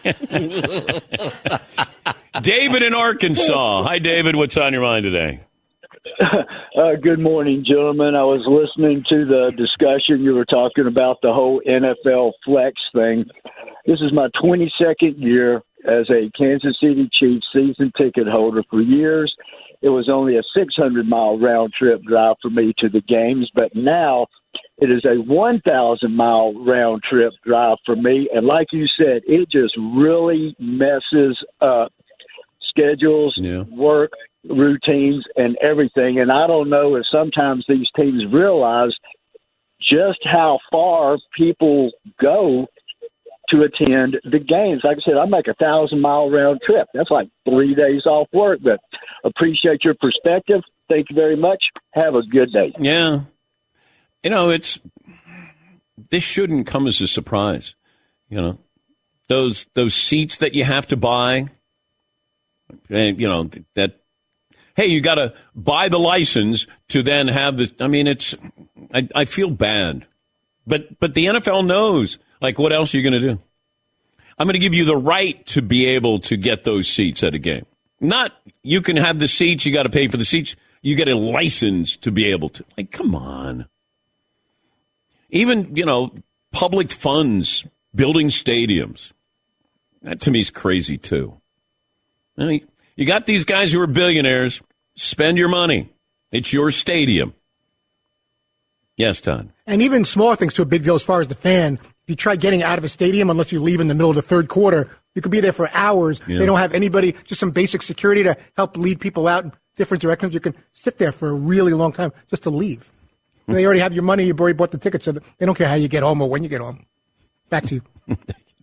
David in Arkansas. Hi, David. What's on your mind today? Uh, good morning, gentlemen. I was listening to the discussion. You were talking about the whole N F L flex thing. This is my twenty-second year as a Kansas City Chiefs season ticket holder. For years, it was only a six hundred mile round trip drive for me to the games, but now it is a one thousand mile round trip drive for me. And like you said, it just really messes up schedules, yeah. work, routines, and everything. And I don't know if sometimes these teams realize just how far people go to attend the games. Like I said, I make a thousand mile round trip. That's like three days off work, but appreciate your perspective. Thank you very much. Have a good day. Yeah. You know, it's, this shouldn't come as a surprise. You know, those, those seats that you have to buy, and, you know, that, hey, you got to buy the license to then have this. I mean, it's, I, I feel bad. But, but the N F L knows, like, what else are you going to do? I'm going to give you the right to be able to get those seats at a game. Not, you can have the seats, you got to pay for the seats. You get a license to be able to. Like, come on. Even, you know, public funds, building stadiums. That to me is crazy, too. I mean, you got these guys who are billionaires. Spend your money. It's your stadium. Yes, Todd. And even small things to a big deal as far as the fan. If you try getting out of a stadium, unless you leave in the middle of the third quarter, you could be there for hours. Yeah. They don't have anybody, just some basic security to help lead people out in different directions. You can sit there for a really long time just to leave. They already have your money. You've already bought the ticket, so they don't care how you get home or when you get home. Back to you.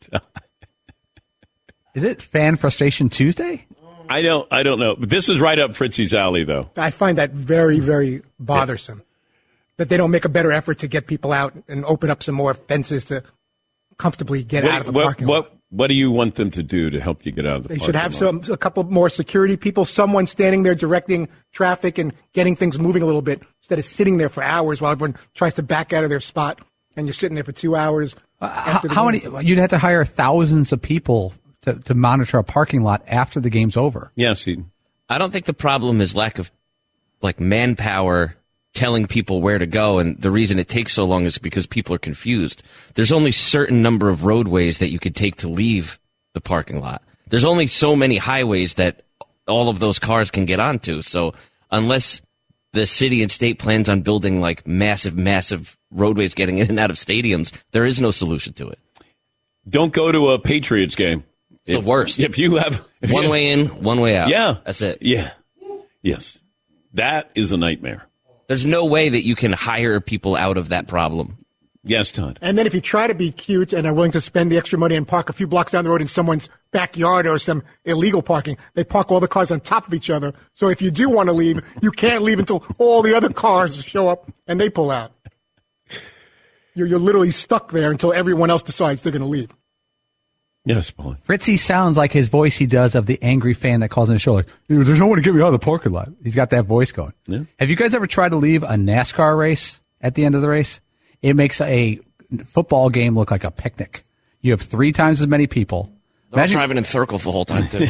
Is it Fan Frustration Tuesday? I don't I don't know. But this is right up Fritzy's alley, though. I find that very, very bothersome. Yeah. That they don't make a better effort to get people out and open up some more fences to comfortably get what, out of the what, parking what, lot. What do you want them to do to help you get out of the they parking lot? They should have some a couple more security people, someone standing there directing traffic and getting things moving a little bit instead of sitting there for hours while everyone tries to back out of their spot and you're sitting there for two hours. Uh, how, how many? You'd have to hire thousands of people to, to monitor a parking lot after the game's over. Yes, Eden. I don't think the problem is lack of like manpower telling people where to go, and the reason it takes so long is because people are confused. There's only a certain number of roadways that you could take to leave the parking lot. There's only so many highways that all of those cars can get onto. So unless the city and state plans on building like massive, massive roadways getting in and out of stadiums, there is no solution to it. Don't go to a Patriots game. It's if, the worst. If you have if one you way in, one way out. Yeah. That's it. Yeah. Yes. That is a nightmare. There's no way that you can hire people out of that problem. Yes, Todd. And then if you try to be cute and are willing to spend the extra money and park a few blocks down the road in someone's backyard or some illegal parking, they park all the cars on top of each other. So if you do want to leave, you can't leave until all the other cars show up and they pull out. You're, you're literally stuck there until everyone else decides they're going to leave. Yes, Paul. Fritzy sounds like his voice he does of the angry fan that calls in the show, like, there's no one to get me out of the parking lot. He's got that voice going. Yeah. Have you guys ever tried to leave a NASCAR race at the end of the race? It makes a football game look like a picnic. You have three times as many people. They're driving in circles the whole time, too.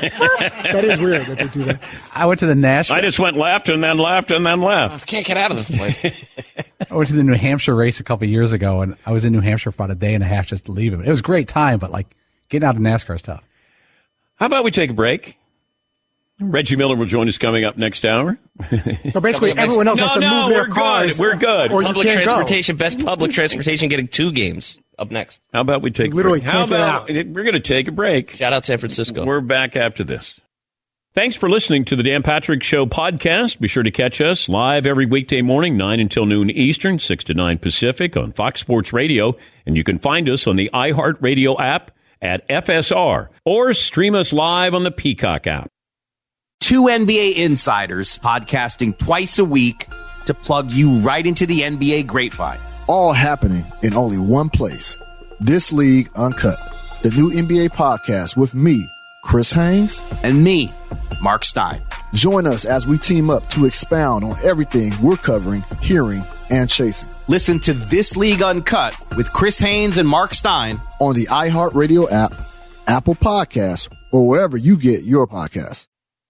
That is weird that they do that. I went to the Nashville. I just went left and then left and then left. I can't get out of this place. I went to the New Hampshire race a couple of years ago, and I was in New Hampshire for about a day and a half just to leave it. It was a great time, but like getting out of NASCAR is tough. How about we take a break? Reggie Miller will join us coming up next hour. So basically, everyone else no, has to no, move their we're cars. Good. We're good. Or Public you can't transportation, best public transportation getting two games up next. How about we take You literally a break? How can't get about out. we're going to take a break? Shout out San Francisco. We're back after this. Thanks for listening to the Dan Patrick Show podcast. Be sure to catch us live every weekday morning, nine until noon Eastern, six to nine Pacific on Fox Sports Radio. And you can find us on the iHeartRadio app at F S R or stream us live on the Peacock app. Two N B A insiders podcasting twice a week to plug you right into the N B A grapevine. All happening in only one place. This League Uncut, the new N B A podcast with me, Chris Haynes, and me, Mark Stein. Join us as we team up to expound on everything we're covering, hearing, and chasing. Listen to This League Uncut with Chris Haynes and Mark Stein on the iHeartRadio app, Apple Podcasts, or wherever you get your podcasts.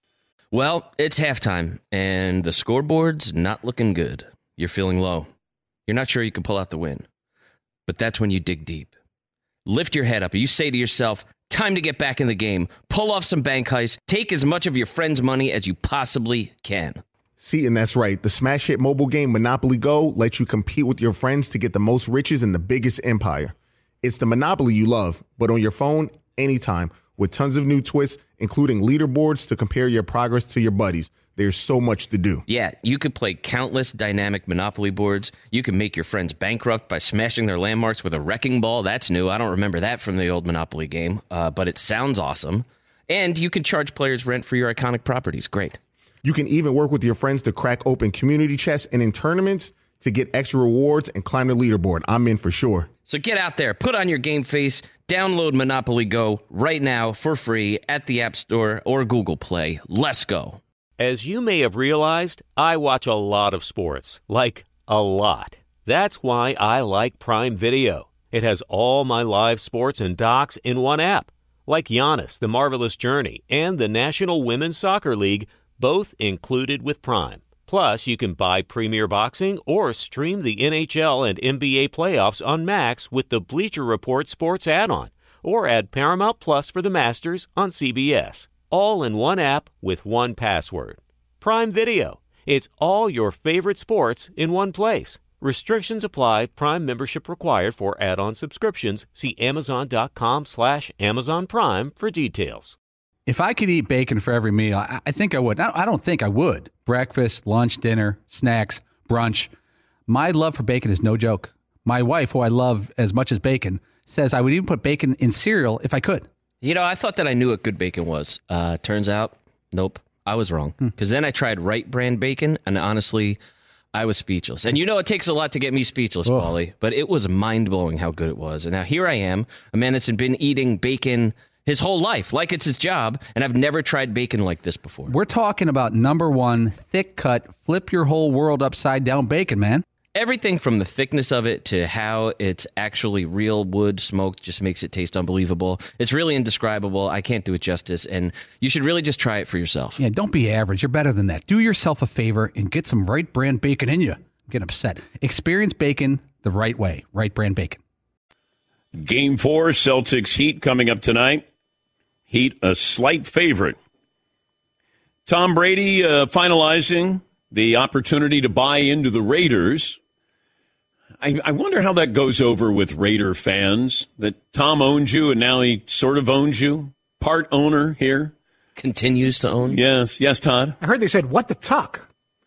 Well, it's halftime, and the scoreboard's not looking good. You're feeling low. You're not sure you can pull out the win. But that's when you dig deep. Lift your head up, and you say to yourself, time to get back in the game. Pull off some bank heists. Take as much of your friend's money as you possibly can. See, and that's right. The smash hit mobile game Monopoly Go lets you compete with your friends to get the most riches in the biggest empire. It's the Monopoly you love, but on your phone, anytime, with tons of new twists, including leaderboards to compare your progress to your buddies. There's so much to do. Yeah, you could play countless dynamic Monopoly boards. You can make your friends bankrupt by smashing their landmarks with a wrecking ball. That's new. I don't remember that from the old Monopoly game, uh, but it sounds awesome. And you can charge players rent for your iconic properties. Great. You can even work with your friends to crack open community chests and in tournaments to get extra rewards and climb the leaderboard. I'm in for sure. So get out there, put on your game face, download Monopoly Go right now for free at the App Store or Google Play. Let's go. As you may have realized, I watch a lot of sports, like a lot. That's why I like Prime Video. It has all my live sports and docs in one app, like Giannis, The Marvelous Journey, and the National Women's Soccer League, both included with Prime. Plus, you can buy Premier Boxing or stream the N H L and N B A playoffs on Max with the Bleacher Report Sports add-on, or add Paramount Plus for the Masters on C B S. All in one app with one password. Prime Video. It's all your favorite sports in one place. Restrictions apply. Prime membership required for add-on subscriptions. See Amazon.com slash Amazon Prime for details. If I could eat bacon for every meal, I, I think I would. I, I don't think I would. Breakfast, lunch, dinner, snacks, brunch. My love for bacon is no joke. My wife, who I love as much as bacon, says I would even put bacon in cereal if I could. You know, I thought that I knew what good bacon was. Uh, turns out, nope, I was wrong. Because then I tried Right Brand bacon, and honestly, I was speechless. And you know, it takes a lot to get me speechless, Ugh. Paulie, but it was mind-blowing how good it was. And now here I am, a man that's been eating bacon his whole life, like it's his job, and I've never tried bacon like this before. We're talking about number one, thick-cut, flip your whole world upside down bacon, man. Everything from the thickness of it to how it's actually real wood smoked just makes it taste unbelievable. It's really indescribable. I can't do it justice, and you should really just try it for yourself. Yeah, don't be average. You're better than that. Do yourself a favor and get some Right Brand bacon in you. I'm getting upset. Experience bacon the right way. Right Brand bacon. Game four, Celtics Heat coming up tonight. Heat a slight favorite. Tom Brady uh, finalizing the opportunity to buy into the Raiders. I, I wonder how that goes over with Raider fans, that Tom owns you and now he sort of owns you. Part owner here. Continues to own. Yes. Yes, Todd? I heard they said, what the tuck?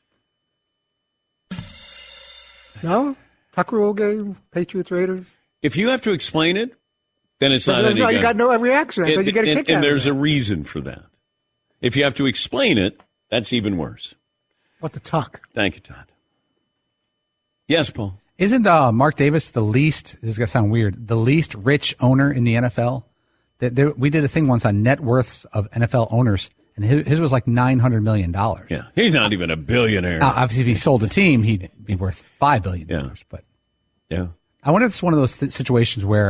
No? Tuck rule game? Patriots, Raiders? If you have to explain it, then it's But not there's any no- you good. got no reaction. I thought you get a and, kick and out of there's it. a reason for that. If you have to explain it, that's even worse. What the tuck? Thank you, Todd. Yes, Paul. Isn't uh, Mark Davis the least, this is going to sound weird, the least rich owner in the N F L? That there, we did a thing once on net worths of N F L owners, and his, his was like nine hundred million dollars. Yeah, he's not even a billionaire. Now, obviously, if he sold the team, he'd be worth five billion dollars. Yeah. But yeah. I wonder if it's one of those th- situations where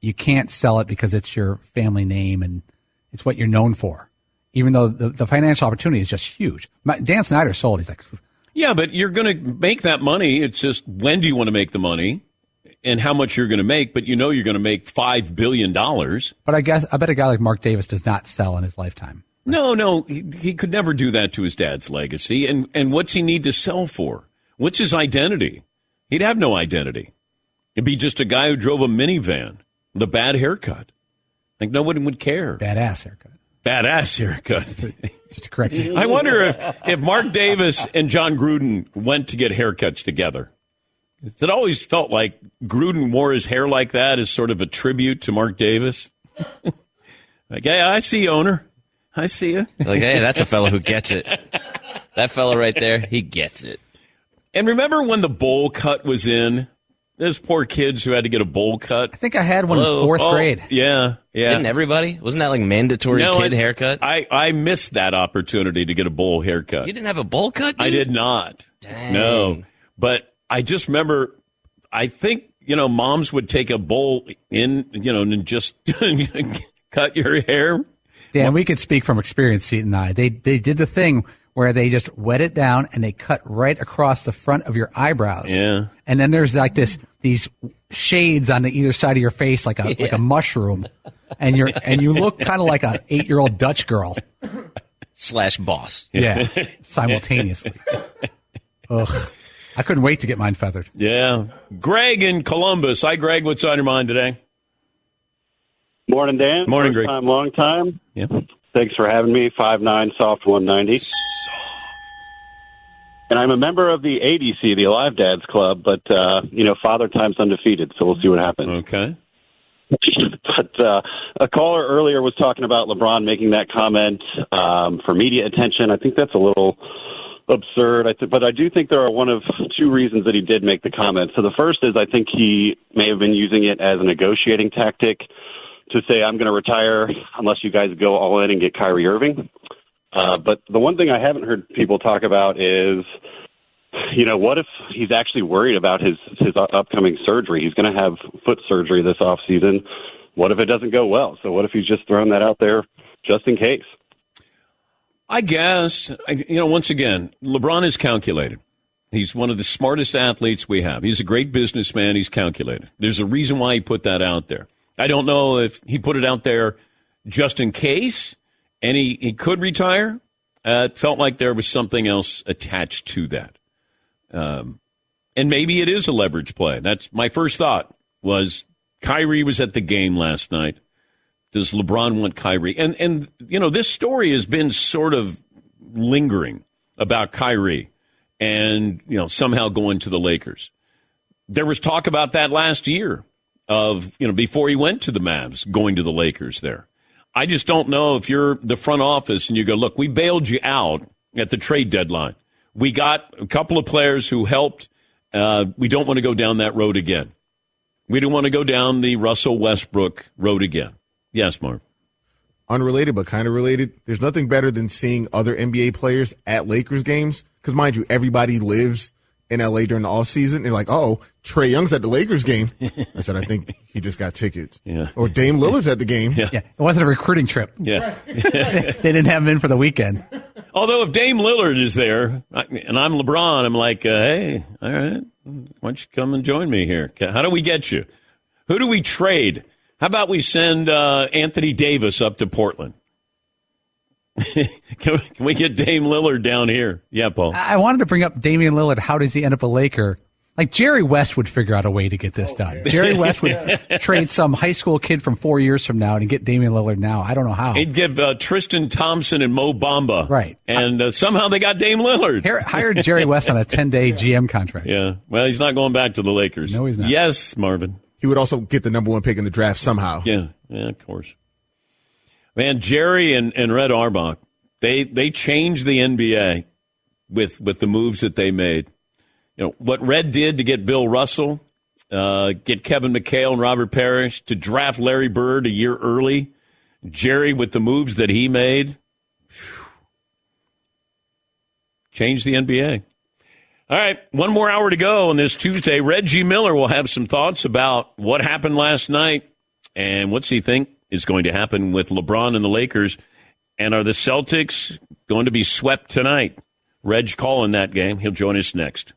you can't sell it because it's your family name and it's what you're known for. Even though the, the financial opportunity is just huge. My, Dan Snyder sold. He's like, yeah, but you're going to make that money. It's just when do you want to make the money and how much you're going to make. But you know you're going to make five billion dollars. But I guess I bet a guy like Mark Davis does not sell in his lifetime. Right? No, no, he, he could never do that to his dad's legacy. And and what's he need to sell for? What's his identity? He'd have no identity. It'd be just a guy who drove a minivan with a bad haircut. Like no one would care. Badass haircut. Badass haircut. Just to correct you. I wonder if, if Mark Davis and John Gruden went to get haircuts together. It always felt like Gruden wore his hair like that as sort of a tribute to Mark Davis. Like, hey, I see you, owner. I see you. Like, hey, that's a fellow who gets it. That fellow right there, he gets it. And remember when the bowl cut was in? Those poor kids who had to get a bowl cut. I think I had one Hello? in fourth oh, grade. Yeah, yeah. Didn't everybody? Wasn't that like mandatory no, kid it, haircut? I, I missed that opportunity to get a bowl haircut. You didn't have a bowl cut, dude? I did not. Dang. No. But I just remember, I think, you know, moms would take a bowl in, you know, and just cut your hair. Dan, well, we could speak from experience, Seton and I. They, they did the thing where they just wet it down and they cut right across the front of your eyebrows. Yeah. And then there's like this, these shades on the either side of your face, like a, yeah. like a mushroom. And you're, and you look kind of like an eight year old Dutch girl. Slash boss. Yeah. Simultaneously. Ugh. I couldn't wait to get mine feathered. Yeah. Greg in Columbus. Hi, Greg. What's on your mind today? Morning, Dan. Morning, First Greg. Time, long time. Yeah. Thanks for having me. five nine, soft one ninety. Soft. And I'm a member of the A D C, the Alive Dads Club, but, uh, you know, Father Time's undefeated, so we'll see what happens. Okay. But uh, a caller earlier was talking about LeBron making that comment um, for media attention. I think that's a little absurd, I th- but I do think there are one of two reasons that he did make the comment. So the first is I think he may have been using it as a negotiating tactic to say, I'm going to retire unless you guys go all in and get Kyrie Irving. Uh, but the one thing I haven't heard people talk about is, you know, what if he's actually worried about his, his upcoming surgery? He's going to have foot surgery this offseason. What if it doesn't go well? So what if he's just throwing that out there just in case? I guess, you know, once again, LeBron is calculated. He's one of the smartest athletes we have. He's a great businessman. He's calculated. There's a reason why he put that out there. I don't know if he put it out there just in case, and he, he could retire. Uh, it felt like there was something else attached to that. Um, and maybe it is a leverage play. That's my first thought was Kyrie was at the game last night. Does LeBron want Kyrie? And, and you know, this story has been sort of lingering about Kyrie and, you know, somehow going to the Lakers. There was talk about that last year of, you know, before he went to the Mavs, going to the Lakers there. I just don't know if you're the front office and you go, look, we bailed you out at the trade deadline. We got a couple of players who helped. Uh, we don't want to go down that road again. We don't want to go down the Russell Westbrook road again. Yes, Mark. Unrelated, but kind of related. There's nothing better than seeing other N B A players at Lakers games. Because, mind you, everybody lives in L A during the offseason. They're like, oh, Trae Young's at the Lakers game. I said, I think he just got tickets. Yeah. Or Dame Lillard's at the game. Yeah. yeah. It wasn't a recruiting trip. Yeah. they, they didn't have him in for the weekend. Although if Dame Lillard is there, and I'm LeBron, I'm like, uh, hey, all right, why don't you come and join me here? How do we get you? Who do we trade? How about we send uh, Anthony Davis up to Portland? can, we, can we get Dame Lillard down here? Yeah, Paul. I wanted to bring up Damian Lillard. How does he end up a Laker? Like Jerry West would figure out a way to get this done. Jerry West would trade some high school kid from four years from now and get Damian Lillard now. I don't know how. He'd give uh, Tristan Thompson and Mo Bamba. Right. And uh, somehow they got Dame Lillard. Here, hired Jerry West on a ten-day G M contract. Yeah. Well, he's not going back to the Lakers. No, he's not. Yes, Marvin. He would also get the number one pick in the draft somehow. Yeah. Yeah, of course. Man, Jerry and, and Red Auerbach, they, they changed the N B A with, with the moves that they made. You know, what Red did to get Bill Russell, uh, get Kevin McHale and Robert Parrish, to draft Larry Bird a year early, Jerry with the moves that he made, whew, changed the N B A. All right, one more hour to go on this Tuesday. Reggie Miller will have some thoughts about what happened last night And what's he think is going to happen with LeBron and the Lakers? And are the Celtics going to be swept tonight? Reg calling that game. He'll join us next.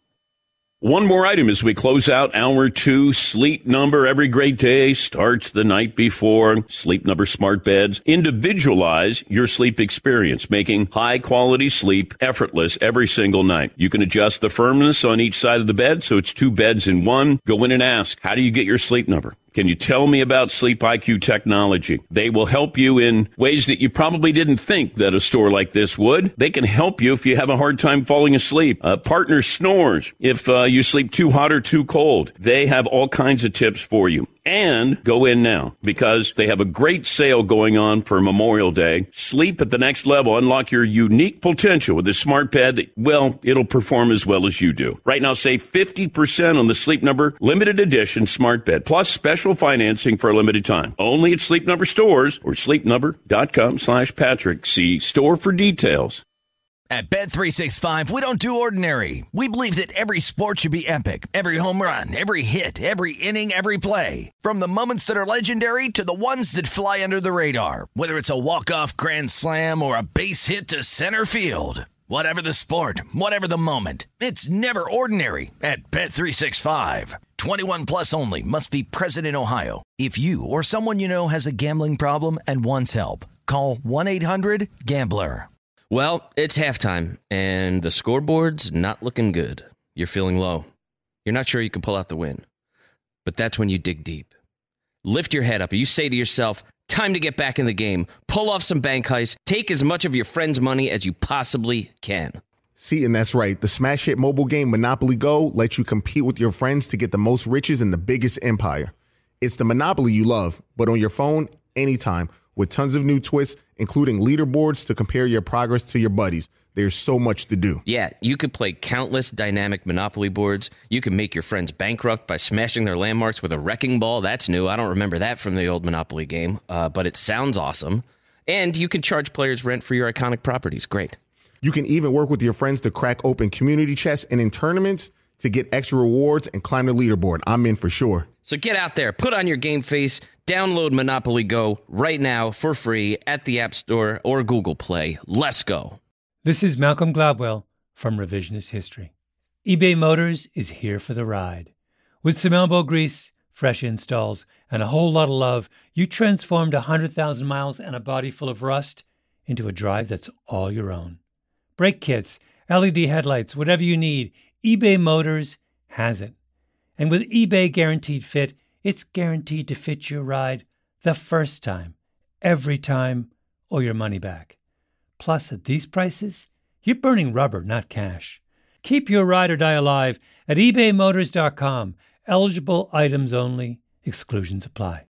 One more item as we close out hour two. Sleep Number. Every great day starts the night before. Sleep Number smart beds individualize your sleep experience, making high-quality sleep effortless every single night. You can adjust the firmness on each side of the bed, so it's two beds in one. Go in and ask, how do you get your Sleep Number? Can you tell me about Sleep I Q technology? They will help you in ways that you probably didn't think that a store like this would. They can help you if you have a hard time falling asleep. Uh, partner snores if uh, you sleep too hot or too cold. They have all kinds of tips for you. And go in now because they have a great sale going on for Memorial Day. Sleep at the next level. Unlock your unique potential with a smart bed that, well, it'll perform as well as you do. Right now, save fifty percent on the Sleep Number limited edition smart bed, plus special financing for a limited time. Only at Sleep Number stores or sleepnumber.com slash Patrick. See store for details. At Bet three sixty-five, we don't do ordinary. We believe that every sport should be epic. Every home run, every hit, every inning, every play. From the moments that are legendary to the ones that fly under the radar. Whether it's a walk-off grand slam or a base hit to center field. Whatever the sport, whatever the moment. It's never ordinary at Bet three sixty-five. twenty-one plus only. Must be present in Ohio. If you or someone you know has a gambling problem and wants help, call one eight hundred gambler. Well, it's halftime, and the scoreboard's not looking good. You're feeling low. You're not sure you can pull out the win. But that's when you dig deep. Lift your head up, and you say to yourself, time to get back in the game. Pull off some bank heists. Take as much of your friend's money as you possibly can. See, and that's right. The smash hit mobile game Monopoly Go lets you compete with your friends to get the most riches in the biggest empire. It's the Monopoly you love, but on your phone, anytime, with tons of new twists, including leaderboards to compare your progress to your buddies. There's so much to do. Yeah, you could play countless dynamic Monopoly boards. You can make your friends bankrupt by smashing their landmarks with a wrecking ball. That's new. I don't remember that from the old Monopoly game, uh, but it sounds awesome. And you can charge players rent for your iconic properties. Great. You can even work with your friends to crack open community chests and in tournaments to get extra rewards and climb the leaderboard. I'm in for sure. So get out there, put on your game face, download Monopoly Go right now for free at the App Store or Google Play. Let's go. This is Malcolm Gladwell from Revisionist History. eBay Motors is here for the ride. With some elbow grease, fresh installs, and a whole lot of love, you transformed one hundred thousand miles and a body full of rust into a drive that's all your own. Brake kits, L E D headlights, whatever you need, eBay Motors has it. And with eBay Guaranteed Fit, it's guaranteed to fit your ride the first time, every time, or your money back. Plus, at these prices, you're burning rubber, not cash. Keep your ride or die alive at ebay motors dot com. Eligible items only. Exclusions apply.